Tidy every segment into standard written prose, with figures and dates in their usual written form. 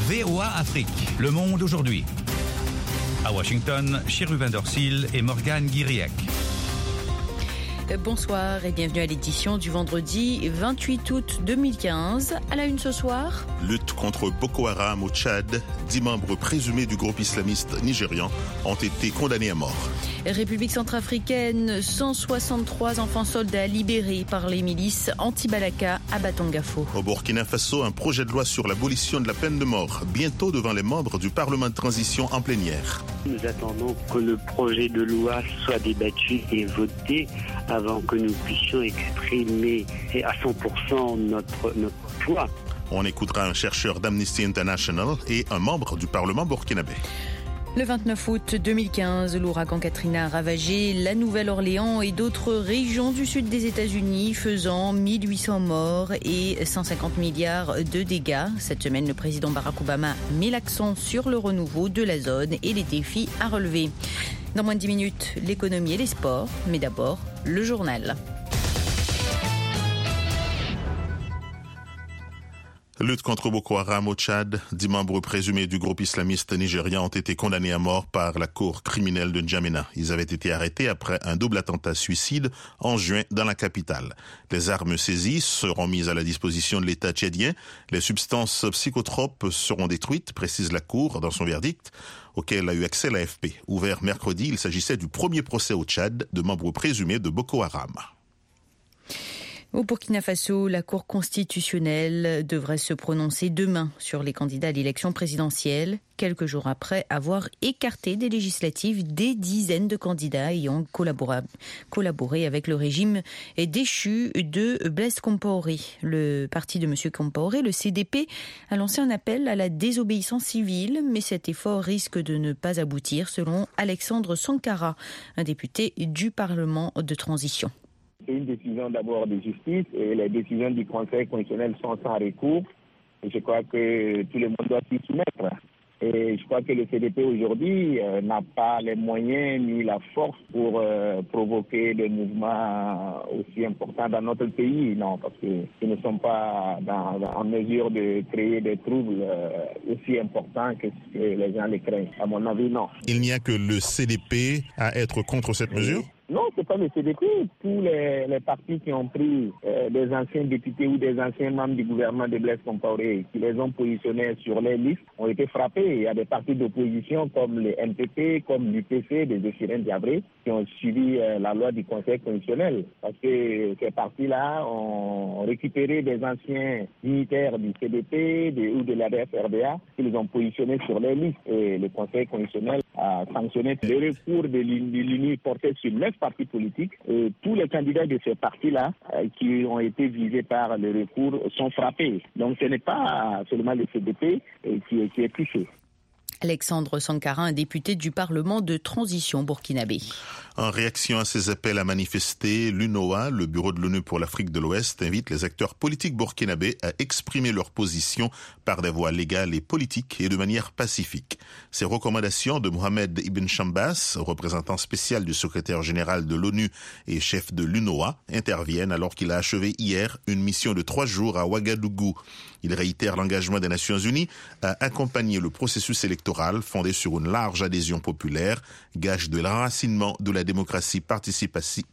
VOA Afrique, le monde aujourd'hui. À Washington, Chiru Vandersil et Morgane Guiriec. Bonsoir et bienvenue à l'édition du vendredi 28 août 2015. À la une ce soir. Lutte contre Boko Haram au Tchad. 10 membres présumés du groupe islamiste nigérian ont été condamnés à mort. République centrafricaine, 163 enfants soldats libérés par les milices anti-Balaka à Batangafo. Au Burkina Faso, un projet de loi sur l'abolition de la peine de mort, bientôt devant les membres du Parlement de transition en plénière. Nous attendons que le projet de loi soit débattu et voté avant que nous puissions exprimer à 100% notre foi. On écoutera un chercheur d'Amnesty International et un membre du Parlement burkinabé. Le 29 août 2015, l'ouragan Katrina a ravagé la Nouvelle-Orléans et d'autres régions du sud des États-Unis, faisant 1800 morts et 150 milliards de dégâts. Cette semaine, le président Barack Obama met l'accent sur le renouveau de la zone et les défis à relever. Dans moins de 10 minutes, l'économie et les sports, mais d'abord, le journal. Lutte contre Boko Haram au Tchad. 10 membres présumés du groupe islamiste nigérian ont été condamnés à mort par la cour criminelle de N'Djamena. Ils avaient été arrêtés après un double attentat suicide en juin dans la capitale. Les armes saisies seront mises à la disposition de l'État tchadien. Les substances psychotropes seront détruites, précise la cour dans son verdict, auquel a eu accès l'AFP. Ouvert mercredi, il s'agissait du premier procès au Tchad de membres présumés de Boko Haram. Au Burkina Faso, la Cour constitutionnelle devrait se prononcer demain sur les candidats à l'élection présidentielle, quelques jours après avoir écarté des législatives des dizaines de candidats ayant collaboré avec le régime déchu de Blaise Compaoré. Le parti de M. Compaoré, le CDP, a lancé un appel à la désobéissance civile, mais cet effort risque de ne pas aboutir, selon Alexandre Sankara, un député du Parlement de transition. C'est une décision d'abord de justice et les décisions du Conseil constitutionnel sont sans recours. Et je crois que tout le monde doit s'y soumettre. Et je crois que le CDP aujourd'hui n'a pas les moyens ni la force pour provoquer des mouvements aussi importants dans notre pays. Non, parce qu'ils ne sont pas en mesure de créer des troubles aussi importants que les gens les craignent. À mon avis, non. Il n'y a que le CDP à être contre cette mesure ? Non, c'est pas le CDP. Tous les partis qui ont pris des anciens députés ou des anciens membres du gouvernement de Blaise Compaoré, qui les ont positionnés sur les listes, ont été frappés. Il y a des partis d'opposition comme le MPP, comme l'UPC, des Zéphirin Diabré, qui ont suivi la loi du Conseil constitutionnel. Parce que ces partis-là ont récupéré des anciens dignitaires du CDP ou de l'ADF-RDA, qui les ont positionnés sur les listes. Et le Conseil constitutionnel a sanctionné le recours de l'UNI porté sur 9 partis politiques, et tous les candidats de ces partis-là qui ont été visés par le recours sont frappés. Donc ce n'est pas seulement le CDP qui est touché. Alexandre Sankara, un député du Parlement de transition burkinabé. En réaction à ces appels à manifester, l'UNOA, le Bureau de l'ONU pour l'Afrique de l'Ouest, invite les acteurs politiques burkinabés à exprimer leur position par des voies légales et politiques et de manière pacifique. Ces recommandations de Mohamed Ibn Chambas, représentant spécial du secrétaire général de l'ONU et chef de l'UNOA, interviennent alors qu'il a achevé hier une mission de 3 jours à Ouagadougou. Il réitère l'engagement des Nations Unies à accompagner le processus électoral fondé sur une large adhésion populaire, gage de l'enracinement de la démocratie participative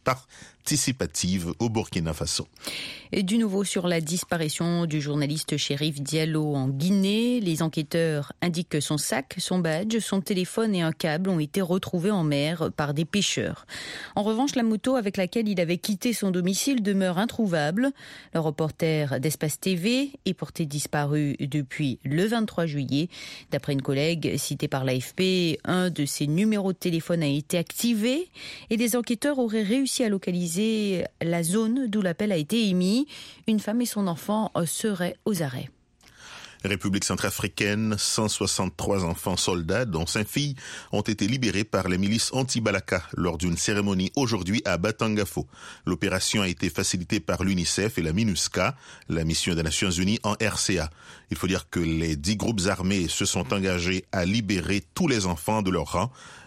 au Burkina Faso. Et du nouveau sur la disparition du journaliste Chérif Diallo en Guinée. Les enquêteurs indiquent que son sac, son badge, son téléphone et un câble ont été retrouvés en mer par des pêcheurs. En revanche, la moto avec laquelle il avait quitté son domicile demeure introuvable. Le reporter d'Espace TV est porté disparu depuis le 23 juillet. D'après une collègue citée par l'AFP, un de ses numéros de téléphone a été activé et des enquêteurs auraient réussi à localiser la zone d'où l'appel a été émis. Une femme et son enfant seraient aux arrêts. République centrafricaine, 163 enfants soldats, dont 5 filles, ont été libérés par les milices anti-Balaka lors d'une cérémonie aujourd'hui à Batangafo. L'opération a été facilitée par l'UNICEF et la MINUSCA, la mission des Nations Unies en RCA. Il faut dire que les 10 groupes armés se sont engagés à libérer tous les enfants de leur rang.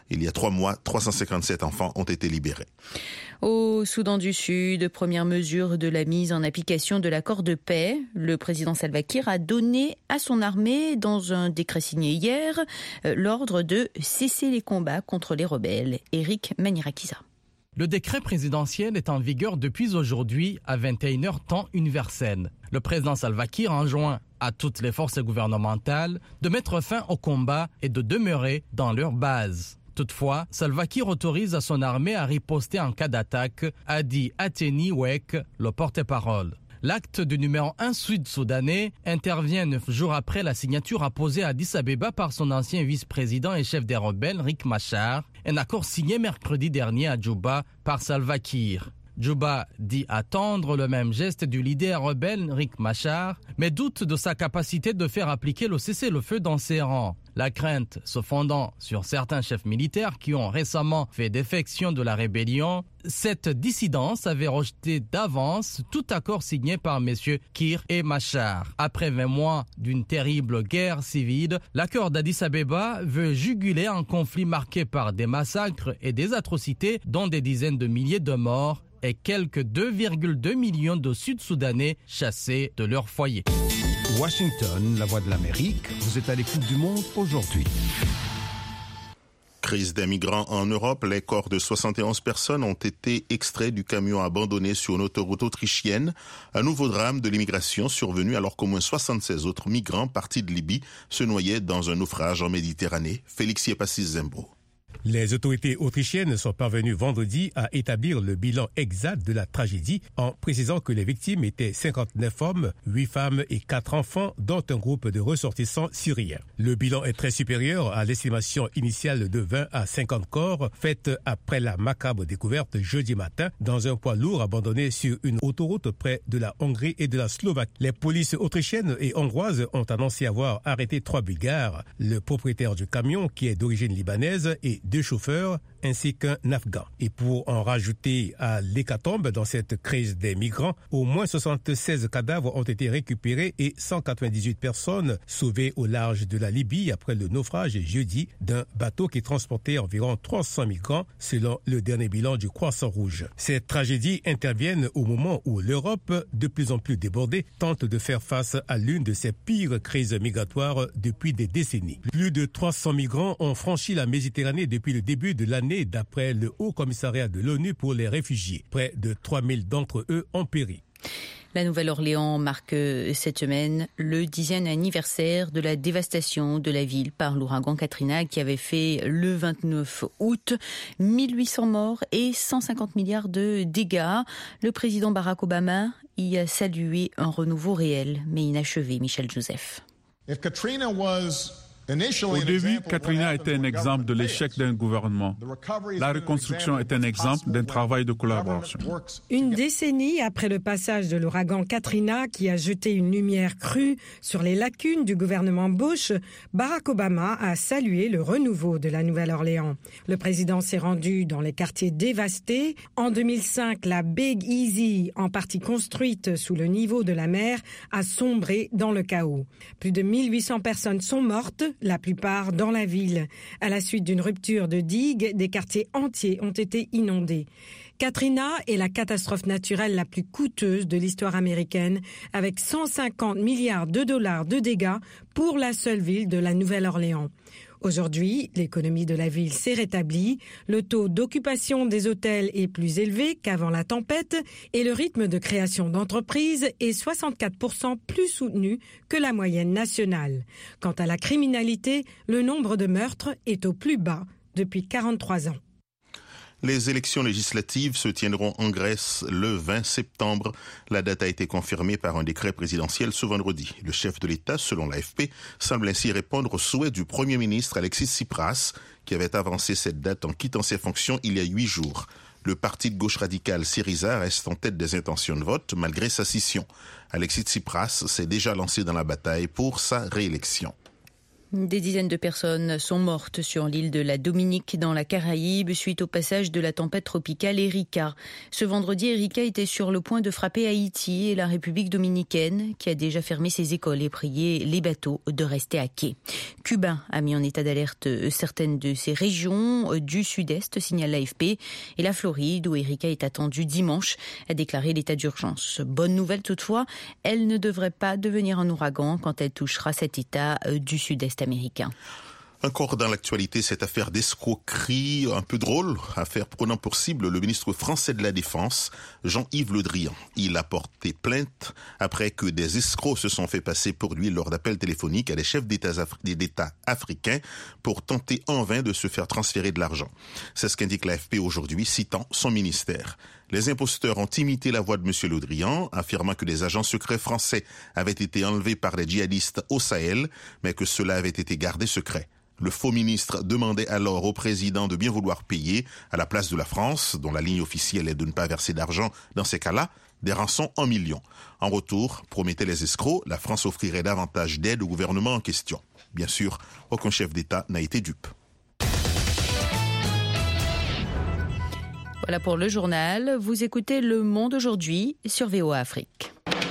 Il y a 3 mois, 357 enfants ont été libérés. Au Soudan du Sud, première mesure de la mise en application de l'accord de paix. Le président Salva Kiir a donné à son armée, dans un décret signé hier, l'ordre de cesser les combats contre les rebelles. Eric Manirakiza. Le décret présidentiel est en vigueur depuis aujourd'hui à 21h temps universel. Le président Salva Kiir enjoint à toutes les forces gouvernementales de mettre fin au combat et de demeurer dans leur base. Toutefois, Salva Kiir autorise à son armée à riposter en cas d'attaque, a dit Ateni Wek, le porte-parole. L'acte du numéro 1 sud-soudanais intervient 9 jours après la signature apposée à Addis Abeba par son ancien vice-président et chef des rebelles, Riek Machar, un accord signé mercredi dernier à Djouba par Salva Kiir. Djouba dit attendre le même geste du leader rebelle Riek Machar, mais doute de sa capacité de faire appliquer le cessez-le-feu dans ses rangs. La crainte se fondant sur certains chefs militaires qui ont récemment fait défection de la rébellion, cette dissidence avait rejeté d'avance tout accord signé par messieurs Kiir et Machar. Après 20 mois d'une terrible guerre civile, l'accord d'Addis Abeba veut juguler un conflit marqué par des massacres et des atrocités, dont des dizaines de milliers de morts et quelques 2,2 millions de Sud-Soudanais chassés de leur foyer. Washington, la voix de l'Amérique, vous êtes à l'écoute du monde aujourd'hui. Crise des migrants en Europe, les corps de 71 personnes ont été extraits du camion abandonné sur une autoroute autrichienne. Un nouveau drame de l'immigration survenu alors qu'au moins 76 autres migrants partis de Libye se noyaient dans un naufrage en Méditerranée. Félix Yepassis Zembo. Les autorités autrichiennes sont parvenues vendredi à établir le bilan exact de la tragédie en précisant que les victimes étaient 59 hommes, 8 femmes et 4 enfants, dont un groupe de ressortissants syriens. Le bilan est très supérieur à l'estimation initiale de 20 à 50 corps faite après la macabre découverte jeudi matin dans un poids lourd abandonné sur une autoroute près de la Hongrie et de la Slovaquie. Les polices autrichiennes et hongroises ont annoncé avoir arrêté 3 Bulgares, le propriétaire du camion qui est d'origine libanaise et 2 chauffeurs ainsi qu'un Afghan. Et pour en rajouter à l'hécatombe dans cette crise des migrants, au moins 76 cadavres ont été récupérés et 198 personnes sauvées au large de la Libye après le naufrage jeudi d'un bateau qui transportait environ 300 migrants selon le dernier bilan du Croissant Rouge. Ces tragédies interviennent au moment où l'Europe, de plus en plus débordée, tente de faire face à l'une de ses pires crises migratoires depuis des décennies. Plus de 300 migrants ont franchi la Méditerranée depuis le début de l'année d'après le Haut Commissariat de l'ONU pour les réfugiés. Près de 3000 d'entre eux ont péri. La Nouvelle-Orléans marque cette semaine le 10e anniversaire de la dévastation de la ville par l'ouragan Katrina qui avait fait le 29 août 1800 morts et 150 milliards de dégâts. Le président Barack Obama y a salué un renouveau réel mais inachevé. Michel Joseph. Au début, Katrina était un exemple de l'échec d'un gouvernement. La reconstruction est un exemple d'un travail de collaboration. Une décennie après le passage de l'ouragan Katrina qui a jeté une lumière crue sur les lacunes du gouvernement Bush, Barack Obama a salué le renouveau de la Nouvelle-Orléans. Le président s'est rendu dans les quartiers dévastés. En 2005, la Big Easy, en partie construite sous le niveau de la mer, a sombré dans le chaos. Plus de 1800 personnes sont mortes, la plupart dans la ville. À la suite d'une rupture de digue, des quartiers entiers ont été inondés. Katrina est la catastrophe naturelle la plus coûteuse de l'histoire américaine, avec 150 milliards de dollars de dégâts pour la seule ville de la Nouvelle-Orléans. Aujourd'hui, l'économie de la ville s'est rétablie, le taux d'occupation des hôtels est plus élevé qu'avant la tempête et le rythme de création d'entreprises est 64% plus soutenu que la moyenne nationale. Quant à la criminalité, le nombre de meurtres est au plus bas depuis 43 ans. Les élections législatives se tiendront en Grèce le 20 septembre. La date a été confirmée par un décret présidentiel ce vendredi. Le chef de l'État, selon l'AFP, semble ainsi répondre au souhait du Premier ministre Alexis Tsipras, qui avait avancé cette date en quittant ses fonctions il y a 8 jours. Le parti de gauche radicale Syriza reste en tête des intentions de vote malgré sa scission. Alexis Tsipras s'est déjà lancé dans la bataille pour sa réélection. Des dizaines de personnes sont mortes sur l'île de la Dominique dans la Caraïbe suite au passage de la tempête tropicale Erika. Ce vendredi, Erika était sur le point de frapper Haïti et la République dominicaine qui a déjà fermé ses écoles et prié les bateaux de rester à quai. Cuba a mis en état d'alerte certaines de ces régions du sud-est, signale l'AFP, et la Floride où Erika est attendue dimanche a déclaré l'état d'urgence. Bonne nouvelle toutefois, elle ne devrait pas devenir un ouragan quand elle touchera cet état du sud-est américain. Encore dans l'actualité, cette affaire d'escroquerie un peu drôle, affaire prenant pour cible le ministre français de la Défense, Jean-Yves Le Drian. Il a porté plainte après que des escrocs se sont fait passer pour lui lors d'appels téléphoniques à des chefs d'État africains pour tenter en vain de se faire transférer de l'argent. C'est ce qu'indique l'AFP aujourd'hui, citant son ministère. Les imposteurs ont imité la voix de M. Le Drian, affirmant que des agents secrets français avaient été enlevés par des djihadistes au Sahel, mais que cela avait été gardé secret. Le faux ministre demandait alors au président de bien vouloir payer, à la place de la France, dont la ligne officielle est de ne pas verser d'argent dans ces cas-là, des rançons en millions. En retour, promettaient les escrocs, la France offrirait davantage d'aide au gouvernement en question. Bien sûr, aucun chef d'État n'a été dupe. Voilà pour le journal. Vous écoutez Le Monde aujourd'hui sur VOA Afrique.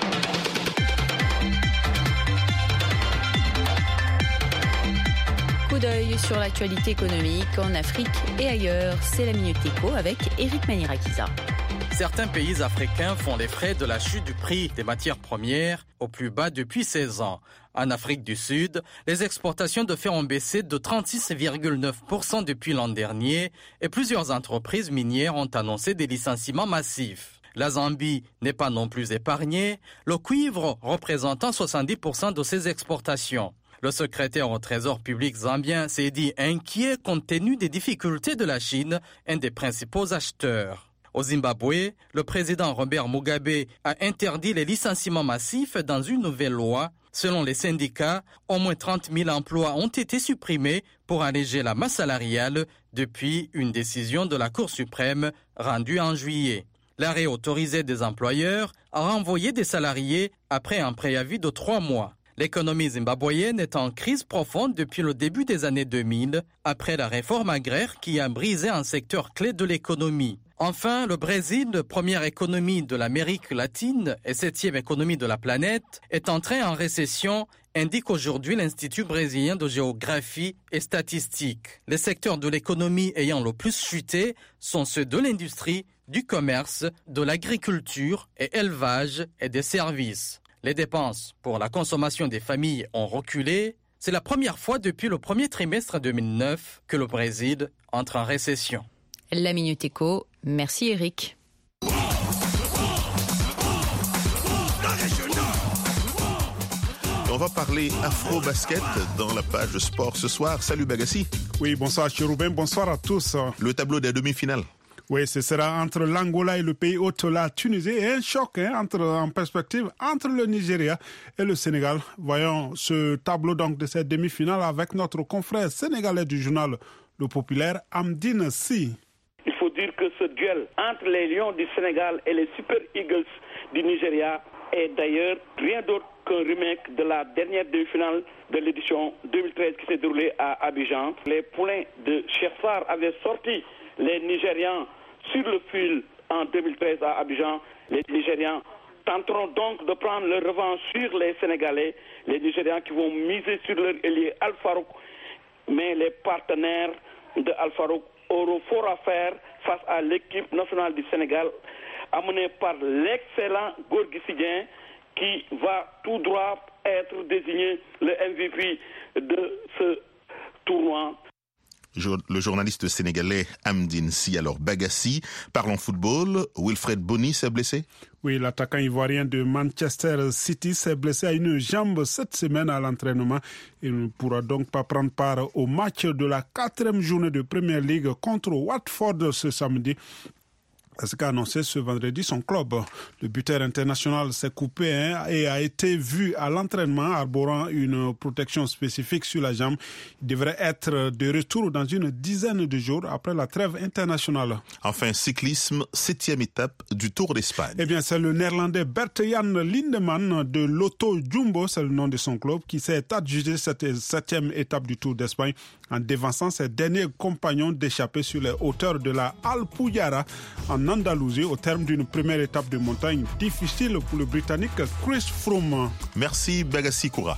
Coup d'œil sur l'actualité économique en Afrique et ailleurs. C'est la Minute Éco avec Eric Manirakiza. Certains pays africains font les frais de la chute du prix des matières premières au plus bas depuis 16 ans. En Afrique du Sud, les exportations de fer ont baissé de 36,9% depuis l'an dernier et plusieurs entreprises minières ont annoncé des licenciements massifs. La Zambie n'est pas non plus épargnée, le cuivre représentant 70% de ses exportations. Le secrétaire au Trésor public zambien s'est dit inquiet compte tenu des difficultés de la Chine, un des principaux acheteurs. Au Zimbabwe, le président Robert Mugabe a interdit les licenciements massifs dans une nouvelle loi. Selon les syndicats, au moins 30 000 emplois ont été supprimés pour alléger la masse salariale depuis une décision de la Cour suprême rendue en juillet. L'arrêt autorisé des employeurs a renvoyé des salariés après un préavis de 3 mois. L'économie zimbabwéenne est en crise profonde depuis le début des années 2000, après la réforme agraire qui a brisé un secteur clé de l'économie. Enfin, le Brésil, première économie de l'Amérique latine et 7e économie de la planète, est entré en récession, indique aujourd'hui l'Institut brésilien de géographie et statistique. Les secteurs de l'économie ayant le plus chuté sont ceux de l'industrie, du commerce, de l'agriculture et élevage et des services. Les dépenses pour la consommation des familles ont reculé. C'est la première fois depuis le premier trimestre 2009 que le Brésil entre en récession. La Minute Éco. Merci Eric. On va parler afro-basket dans la page sport ce soir. Salut Bagassi. Oui, bonsoir Chérubin, bonsoir à tous. Le tableau des demi-finales. Oui, ce sera entre l'Angola et le pays hôte, la Tunisie, et un choc en perspective entre le Nigeria et le Sénégal. Voyons ce tableau donc de cette demi-finale avec notre confrère sénégalais du journal Le Populaire, Amdine Si. Il faut dire que ce duel entre les Lions du Sénégal et les Super Eagles du Nigeria est d'ailleurs rien d'autre qu'un remake de la dernière demi-finale de l'édition 2013 qui s'est déroulée à Abidjan. Les poulains de Cheikh Sarr avaient sorti les Nigérians sur le fil en 2013 à Abidjan. Les Nigérians tenteront donc de prendre leur revanche sur les Sénégalais, les Nigérians qui vont miser sur leur ailier Al Farouk, mais les partenaires de Al Farouk auront fort à faire face à l'équipe nationale du Sénégal, amenée par l'excellent Gorgui Sy qui va tout droit être désigné le MVP de ce tournoi. Le journaliste sénégalais Amdine Si, alors Bagassi. Parlons football. Wilfred Bony s'est blessé? Oui, l'attaquant ivoirien de Manchester City s'est blessé à une jambe cette semaine à l'entraînement. Il ne pourra donc pas prendre part au match de la 4e journée de Premier League contre Watford ce samedi. C'est ce qu'a annoncé ce vendredi son club. Le buteur international s'est coupé et a été vu à l'entraînement arborant une protection spécifique sur la jambe. Il devrait être de retour dans une dizaine de jours après la trêve internationale. Enfin, cyclisme, 7e étape du Tour d'Espagne. Eh bien, c'est le néerlandais Bert-Jan Lindemann de Lotto Jumbo, c'est le nom de son club, qui s'est adjugé cette 7e étape du Tour d'Espagne en dévançant ses derniers compagnons d'échappée sur les hauteurs de la Alpujarra en Andalousie au terme d'une première étape de montagne difficile pour le Britannique Chris Froome. Merci Bagassi Koura.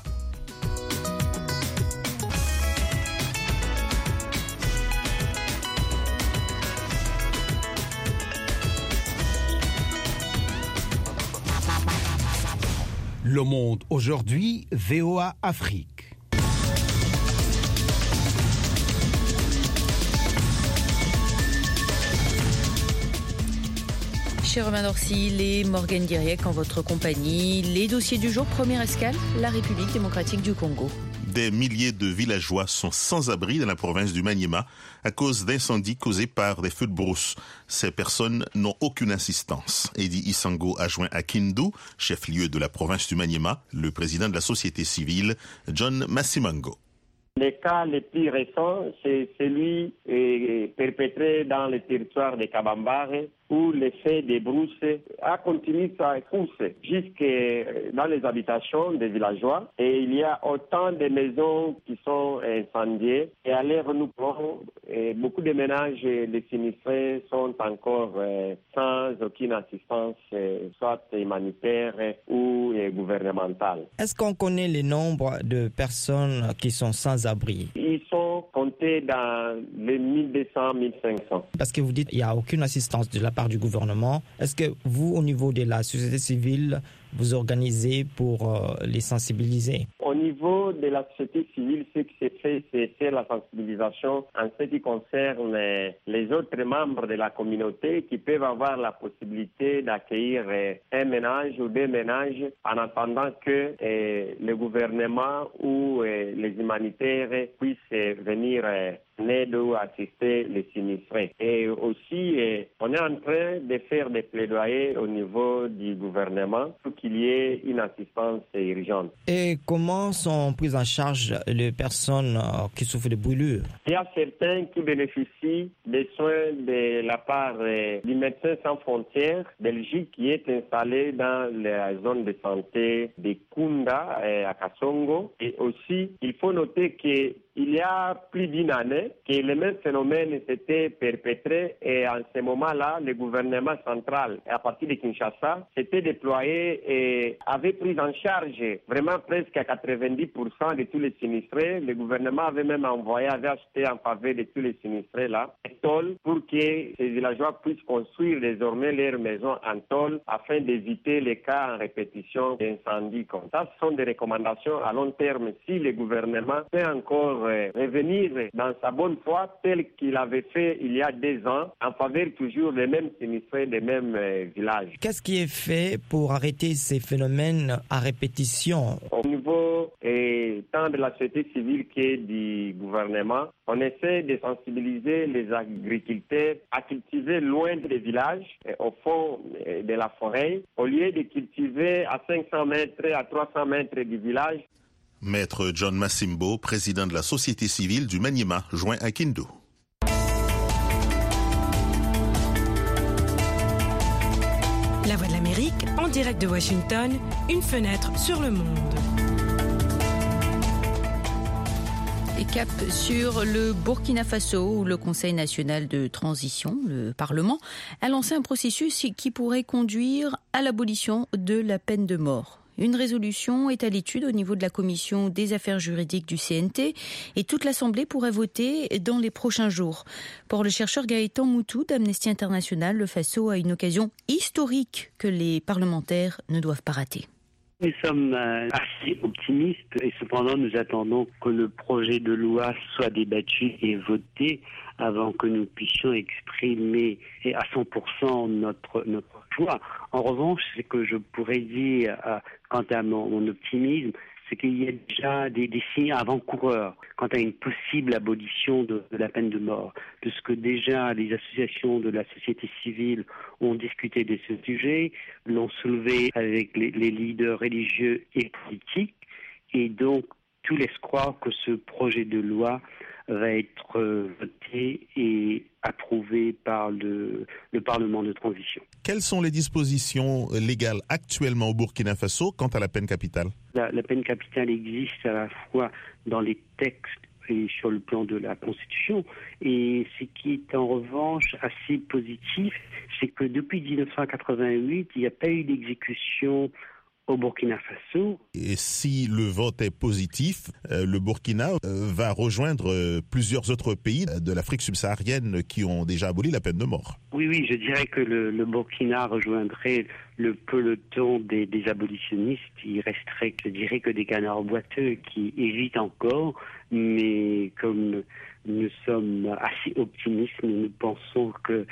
Le Monde aujourd'hui, VOA Afrique. Cher Romain Dorsil et Morgane Guiriec en votre compagnie. Les dossiers du jour, première escale, la République démocratique du Congo. Des milliers de villageois sont sans abri dans la province du Maniema à cause d'incendies causés par des feux de brousse. Ces personnes n'ont aucune assistance. Eddie Isango a joint à Kindu, chef-lieu de la province du Maniema, le président de la société civile, John Massimango. Le cas le plus récent, c'est celui perpétré dans le territoire de Kabambare, où l'effet des brousses a continué sa course jusque dans les habitations des villageois. Et il y a autant de maisons qui sont incendiées. Et à l'heure où nous parlons, beaucoup de ménages des sinistrés sont encore sans aucune assistance, soit humanitaire ou gouvernementale. Est-ce qu'on connaît le nombre de personnes qui sont sans abri? Ils sont comptés dans les 1200-1500. Parce que vous dites qu'il n'y a aucune assistance de la part du gouvernement. Est-ce que vous, au niveau de la société civile, vous organisez pour les sensibiliser? Au niveau de la société civile, ce qui s'est fait, c'est faire la sensibilisation en ce qui concerne les autres membres de la communauté qui peuvent avoir la possibilité d'accueillir un ménage ou deux ménages en attendant que le gouvernement ou les humanitaires puissent venir en aide ou assister les sinistrés. Et aussi, on est en train de faire des plaidoyers au niveau du gouvernement pour qu'il y ait une assistance urgente. Et comment sont prises en charge les personnes qui souffrent de brûlures? Il y a certains qui bénéficient des soins de la part du Médecins sans frontières Belgique qui est installé dans la zone de santé de Kunda à Kasongo. Et aussi, il faut noter que il y a plus d'une année que le même phénomène s'était perpétré et en ce moment-là, le gouvernement central, à partir de Kinshasa, s'était déployé et avait pris en charge vraiment presque à 90% de tous les sinistrés. Le gouvernement avait même avait acheté en faveur de tous les sinistrés là, des tôles pour que ces villageois puissent construire désormais leurs maisons en tôle afin d'éviter les cas en répétition d'incendies comme ça. Ce sont des recommandations à long terme. Si le gouvernement peut encore revenir dans sa bonne foi tel qu'il avait fait il y a 2 ans en faveur toujours des mêmes sinistrés, des mêmes villages. Qu'est-ce qui est fait pour arrêter ces phénomènes à répétition? Au niveau tant de la société civile que du gouvernement, on essaie de sensibiliser les agriculteurs à cultiver loin des villages, au fond de la forêt, au lieu de cultiver à 500 mètres, à 300 mètres du village. Maître John Massimbo, président de la société civile du Maniema, joint à Kindu. La Voix de l'Amérique, en direct de Washington, une fenêtre sur le monde. Et cap sur le Burkina Faso, où le Conseil national de transition, le Parlement, a lancé un processus qui pourrait conduire à l'abolition de la peine de mort. Une résolution est à l'étude au niveau de la commission des affaires juridiques du CNT et toute l'Assemblée pourrait voter dans les prochains jours. Pour le chercheur Gaëtan Moutou d'Amnesty International, le Faso a une occasion historique que les parlementaires ne doivent pas rater. Nous sommes assez optimistes et cependant nous attendons que le projet de loi soit débattu et voté avant que nous puissions exprimer à 100% notre joie. En revanche, ce que je pourrais dire quant à mon optimisme, c'est qu'il y a déjà des signes avant-coureurs quant à une possible abolition de la peine de mort, puisque déjà les associations de la société civile ont discuté de ce sujet, l'ont soulevé avec les leaders religieux et politiques, et donc tout laisse croire que ce projet de loi va être voté et approuvé par le Parlement de transition. Quelles sont les dispositions légales actuellement au Burkina Faso quant à la peine capitale ? La peine capitale existe à la fois dans les textes et sur le plan de la Constitution. Et ce qui est en revanche assez positif, c'est que depuis 1988, il n'y a pas eu d'exécution au Burkina Faso. Et si le vote est positif, le Burkina va rejoindre plusieurs autres pays de l'Afrique subsaharienne qui ont déjà aboli la peine de mort. Oui, je dirais que le Burkina rejoindrait le peloton des abolitionnistes. Il resterait, je dirais, que des canards boiteux qui hésitent encore, mais comme nous sommes assez optimistes, nous pensons que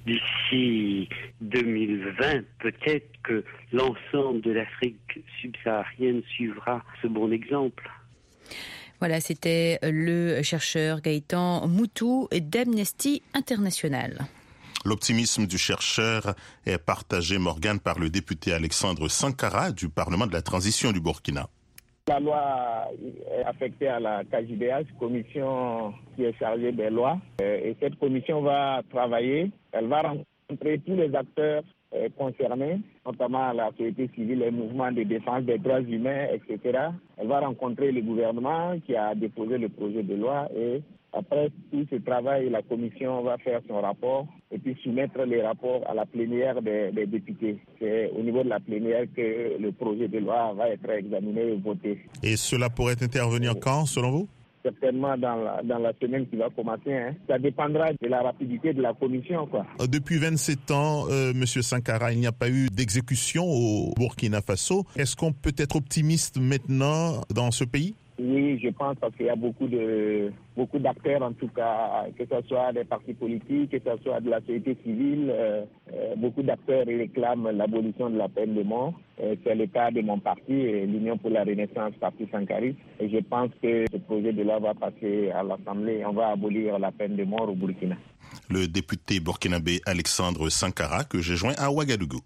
d'ici 2020, peut-être que l'ensemble de l'Afrique subsaharienne suivra ce bon exemple. Voilà, c'était le chercheur Gaëtan Moutou d'Amnesty International. L'optimisme du chercheur est partagé, Morgane, par le député Alexandre Sankara du Parlement de la transition du Burkina. La loi est affectée à la KJDH, commission qui est chargée des lois. Et cette commission va travailler, elle va rencontrer tous les acteurs concernés, notamment la société civile, les mouvements de défense des droits humains, etc. Elle va rencontrer le gouvernement qui a déposé le projet de loi et après tout ce travail, la commission va faire son rapport et puis soumettre les rapports à la plénière des députés. C'est au niveau de la plénière que le projet de loi va être examiné et voté. Et cela pourrait intervenir quand, selon vous ? Certainement dans la semaine qui va commencer. Ça dépendra de la rapidité de la commission, quoi. Depuis 27 ans, Monsieur Sankara, il n'y a pas eu d'exécution au Burkina Faso. Est-ce qu'on peut être optimiste maintenant dans ce pays ? Oui, je pense parce qu'il y a beaucoup d'acteurs, en tout cas, que ce soit des partis politiques, que ce soit de la société civile. Beaucoup d'acteurs réclament l'abolition de la peine de mort. C'est le cas de mon parti, l'Union pour la Renaissance, Parti Sankariste. Et je pense que ce projet de loi va passer à l'Assemblée et on va abolir la peine de mort au Burkina. Le député burkinabé Alexandre Sankara, que j'ai joint à Ouagadougou.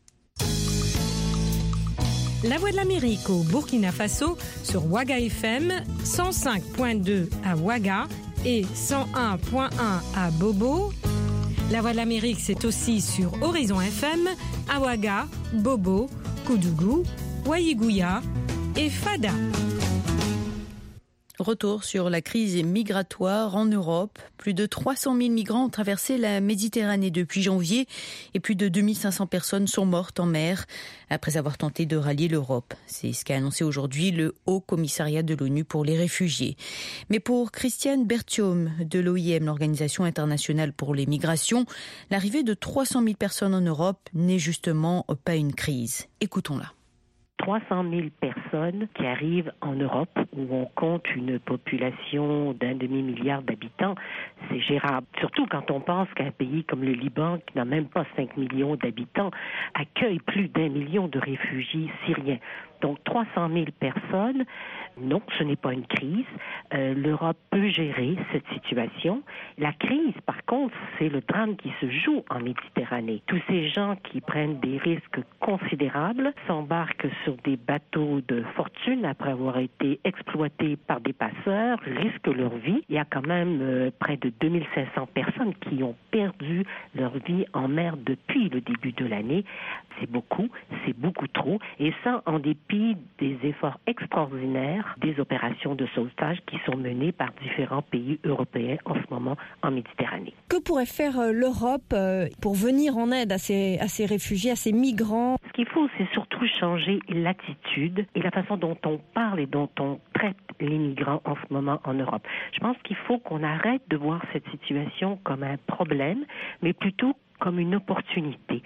La Voix de l'Amérique au Burkina Faso sur Ouaga FM, 105.2 à Ouaga et 101.1 à Bobo. La Voix de l'Amérique, c'est aussi sur Horizon FM, à Ouaga, Bobo, Koudougou, Ouaïgouya et Fada. Retour sur la crise migratoire en Europe. Plus de 300 000 migrants ont traversé la Méditerranée depuis janvier et plus de 2500 personnes sont mortes en mer après avoir tenté de rallier l'Europe. C'est ce qu'a annoncé aujourd'hui le Haut Commissariat de l'ONU pour les réfugiés. Mais pour Christiane Berthiaume de l'OIM, l'Organisation internationale pour les migrations, l'arrivée de 300 000 personnes en Europe n'est justement pas une crise. Écoutons-la. 300 000 personnes qui arrivent en Europe, où on compte une population d'1 demi-milliard d'habitants, c'est gérable. Surtout quand on pense qu'un pays comme le Liban, qui n'a même pas 5 millions d'habitants, accueille plus d'1 million de réfugiés syriens. Donc 300 000 personnes, non, ce n'est pas une crise. L'Europe peut gérer cette situation. La crise, par contre, c'est le drame qui se joue en Méditerranée. Tous ces gens qui prennent des risques considérables s'embarquent sur des bateaux de fortune après avoir été exploités par des passeurs, risquent leur vie. Il y a quand même près de 2500 personnes qui ont perdu leur vie en mer depuis le début de l'année. C'est beaucoup trop. Et ça, en dépit des efforts extraordinaires des opérations de sauvetage qui sont menées par différents pays européens en ce moment en Méditerranée. Que pourrait faire l'Europe pour venir en aide à ces réfugiés, à ces migrants ? Ce qu'il faut, c'est surtout changer l'attitude et la façon dont on parle et dont on traite les migrants en ce moment en Europe. Je pense qu'il faut qu'on arrête de voir cette situation comme un problème, mais plutôt comme une opportunité.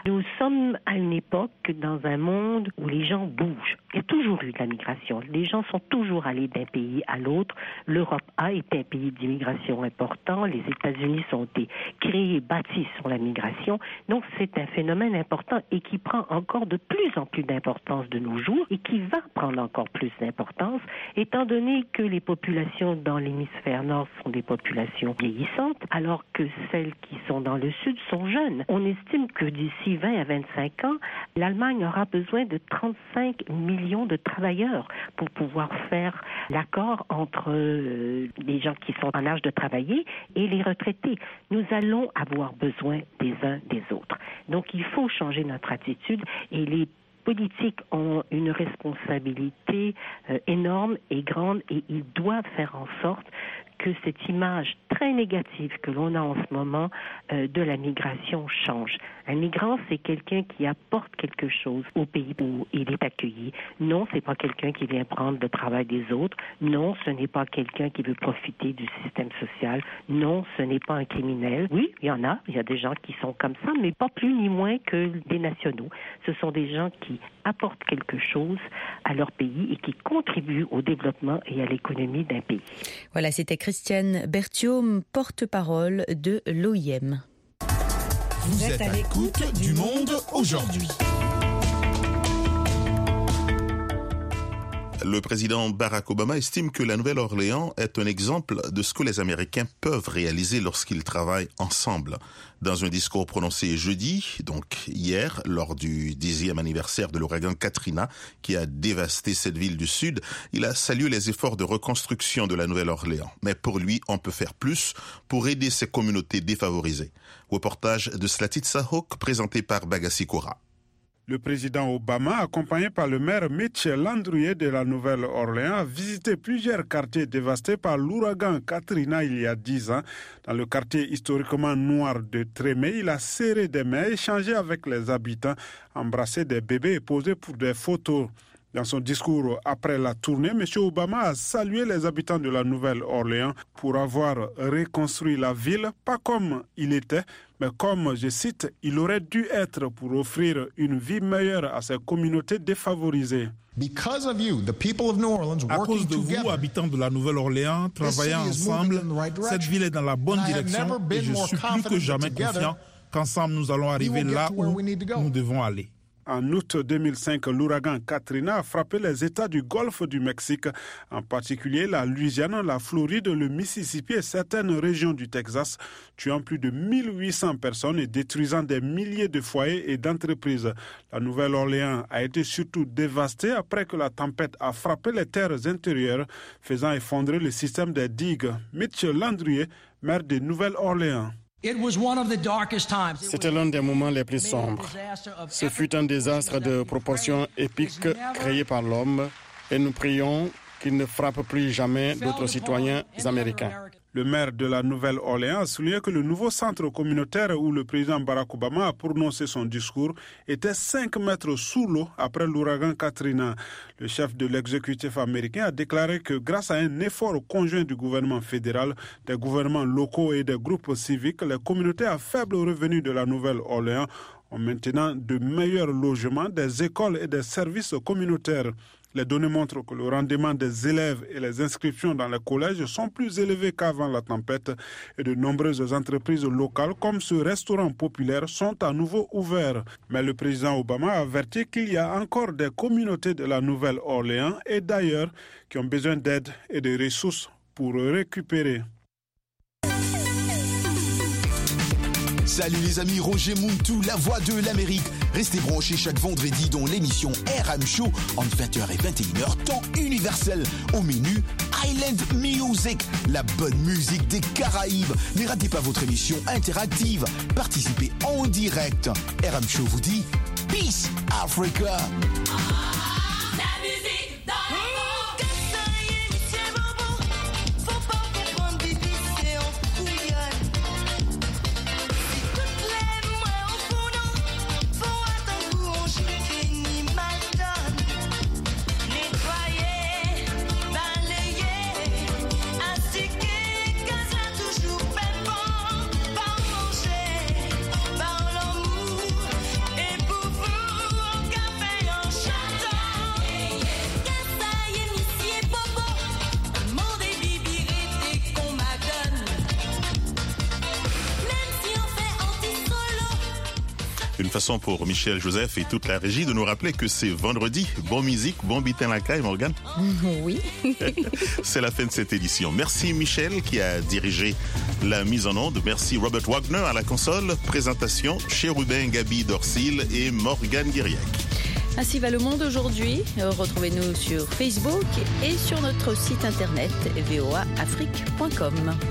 Nous sommes à une époque dans un monde où les gens bougent. Il y a toujours eu de la migration. Les gens sont toujours allés d'un pays à l'autre. L'Europe a été un pays d'immigration important. Les États-Unis sont créés et bâtis sur la migration. Donc, c'est un phénomène important et qui prend encore de plus en plus d'importance de nos jours et qui va prendre encore plus d'importance, étant donné que les populations dans l'hémisphère nord sont des populations vieillissantes, alors que celles qui sont dans le sud sont jeunes. On estime que d'ici 20 à 25 ans, l'Allemagne aura besoin de 35 millions de travailleurs pour pouvoir faire l'accord entre les gens qui sont en âge de travailler et les retraités. Nous allons avoir besoin des uns des autres. Donc, il faut changer notre attitude et les politiques ont une responsabilité énorme et grande et ils doivent faire en sorte que cette image très négative que l'on a en ce moment de la migration change. Un migrant, c'est quelqu'un qui apporte quelque chose au pays où il est accueilli. Non, c'est pas quelqu'un qui vient prendre le travail des autres. Non, ce n'est pas quelqu'un qui veut profiter du système social. Non, ce n'est pas un criminel. Oui, il y a des gens qui sont comme ça, mais pas plus ni moins que des nationaux. Ce sont des gens qui apportent quelque chose à leur pays et qui contribuent au développement et à l'économie d'un pays. Voilà, c'était Christiane Berthiaume, porte-parole de l'OIM. Vous êtes à l'écoute du Monde aujourd'hui. Le président Barack Obama estime que la Nouvelle-Orléans est un exemple de ce que les Américains peuvent réaliser lorsqu'ils travaillent ensemble. Dans un discours prononcé jeudi, donc hier, lors du 10e anniversaire de l'ouragan Katrina, qui a dévasté cette ville du Sud, il a salué les efforts de reconstruction de la Nouvelle-Orléans. Mais pour lui, on peut faire plus pour aider ces communautés défavorisées. Reportage de Slatit Sahok, présenté par Bagassi Koura. Le président Obama, accompagné par le maire Mitch Landrieu de la Nouvelle-Orléans, a visité plusieurs quartiers dévastés par l'ouragan Katrina il y a 10 ans. Dans le quartier historiquement noir de Tremé, il a serré des mains, échangé avec les habitants, embrassé des bébés et posé pour des photos. Dans son discours après la tournée, M. Obama a salué les habitants de la Nouvelle-Orléans pour avoir reconstruit la ville, pas comme il était, mais comme, je cite, il aurait dû être pour offrir une vie meilleure à ces communautés défavorisées. À cause de vous, habitants de la Nouvelle-Orléans, travaillant ensemble, cette ville est dans la bonne direction et je suis plus que jamais confiant qu'ensemble nous allons arriver là où nous devons aller. En août 2005, l'ouragan Katrina a frappé les États du Golfe du Mexique, en particulier la Louisiane, la Floride, le Mississippi et certaines régions du Texas, tuant plus de 1800 personnes et détruisant des milliers de foyers et d'entreprises. La Nouvelle-Orléans a été surtout dévastée après que la tempête a frappé les terres intérieures, faisant effondrer le système des digues. Mitch Landrieu, maire de Nouvelle-Orléans. C'était l'un des moments les plus sombres. Ce fut un désastre de proportions épiques créé par l'homme et nous prions qu'il ne frappe plus jamais d'autres citoyens américains. Le maire de la Nouvelle-Orléans a souligné que le nouveau centre communautaire où le président Barack Obama a prononcé son discours était 5 mètres sous l'eau après l'ouragan Katrina. Le chef de l'exécutif américain a déclaré que grâce à un effort conjoint du gouvernement fédéral, des gouvernements locaux et des groupes civiques, les communautés à faible revenu de la Nouvelle-Orléans ont maintenant de meilleurs logements, des écoles et des services communautaires. Les données montrent que le rendement des élèves et les inscriptions dans les collèges sont plus élevés qu'avant la tempête et de nombreuses entreprises locales comme ce restaurant populaire sont à nouveau ouverts. Mais le président Obama a averti qu'il y a encore des communautés de la Nouvelle-Orléans et d'ailleurs qui ont besoin d'aide et de ressources pour récupérer. Salut les amis, Roger Muntu, la voix de l'Amérique. Restez branchés chaque vendredi dans l'émission RM Show entre 20h et 21h, temps universel. Au menu, Island Music, la bonne musique des Caraïbes. Ne ratez pas votre émission interactive. Participez en direct. RM Show vous dit Peace Africa. façon pour Michel Joseph et toute la régie de nous rappeler que c'est vendredi. Bon musique, bon bitin la caille, Morgane. Oui. C'est la fin de cette édition. Merci Michel qui a dirigé la mise en onde. Merci Robert Wagner à la console. Présentation, Chérubin Gabi Dorsil et Morgane Guiriac. Ainsi va le monde aujourd'hui. Retrouvez-nous sur Facebook et sur notre site internet voaafrique.com.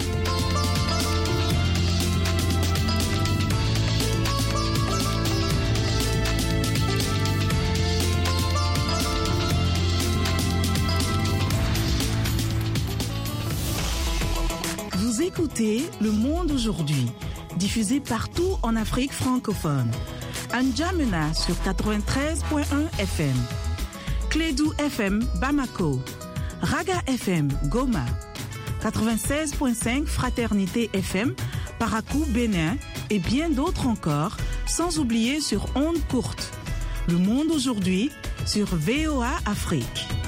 Vous écoutez Le Monde aujourd'hui, diffusé partout en Afrique francophone. N'Djamena sur 93.1 FM, Clédou FM Bamako, Raga FM Goma, 96.5 Fraternité FM Parakou Bénin et bien d'autres encore, sans oublier sur ondes courtes. Le Monde aujourd'hui sur VOA Afrique.